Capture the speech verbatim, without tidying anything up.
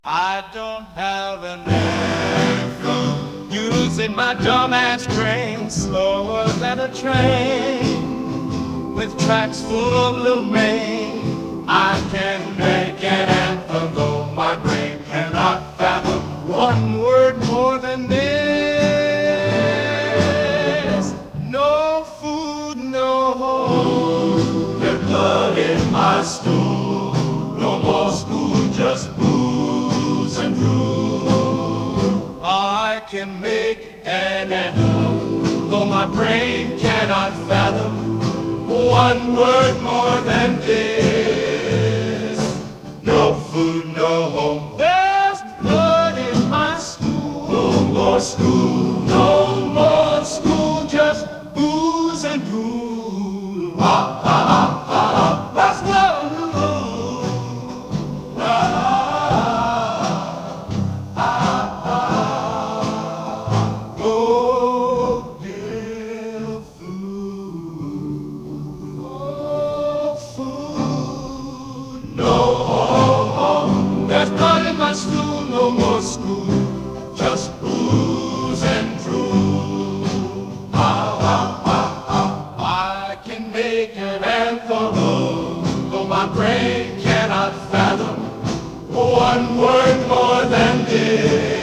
I don't have an anthem using my dumbass brain, slower than a train with tracks full of Lil Maine. I can make an anthem though my brain cannot fathom one word more than this. No food, no home, there's blood in my stool. No more school, just booze and brew. I can make an anthem, though my brain cannot fathom one word more than this. No food, no home, there's blood in my stool. No more school, no more school, just booze and brew. Ha ha ha ha, that's love. There's blood in my stool, no more school, just booze and brew. Ah, ah, ah, ah. I can make an anthem, though my brain cannot fathom one word more than this.